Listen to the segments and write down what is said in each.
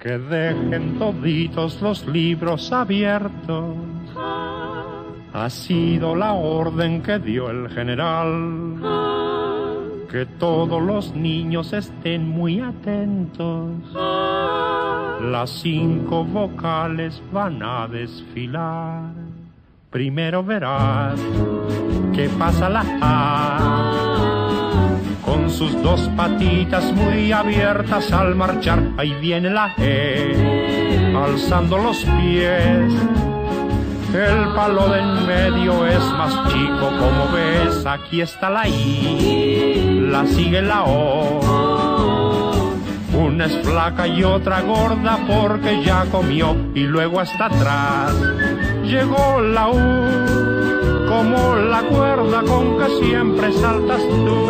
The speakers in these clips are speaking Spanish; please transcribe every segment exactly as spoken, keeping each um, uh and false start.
Que dejen toditos los libros abiertos, ha sido la orden que dio el general. Que todos los niños estén muy atentos, las cinco vocales van a desfilar. Primero verás que pasa la A, con sus dos patitas muy abiertas al marchar. Ahí viene la E, alzando los pies. El palo de en medio es más chico, como ves. Aquí está la I, la sigue la O. Una es flaca y otra gorda porque ya comió. Y luego hasta atrás llegó la U, como la cuerda con que siempre saltas tú.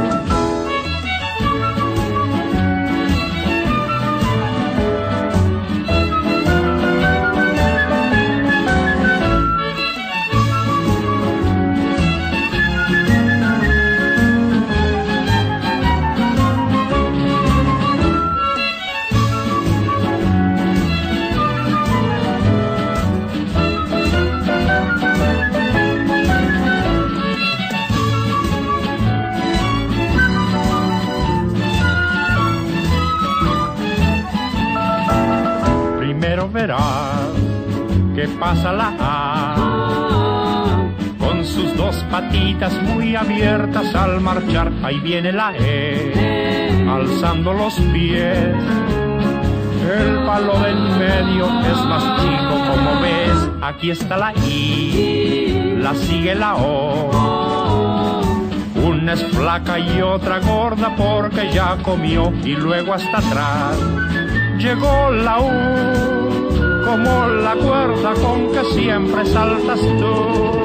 Primero verás que pasa la A, con sus dos patitas muy abiertas al marchar. Ahí viene la E, alzando los pies. El palo de en medio es más chico, como ves. Aquí está la I, la sigue la O. Una es flaca y otra gorda porque ya comió. Y luego hasta atrás llegó la U, como la cuerda con que siempre saltas tú.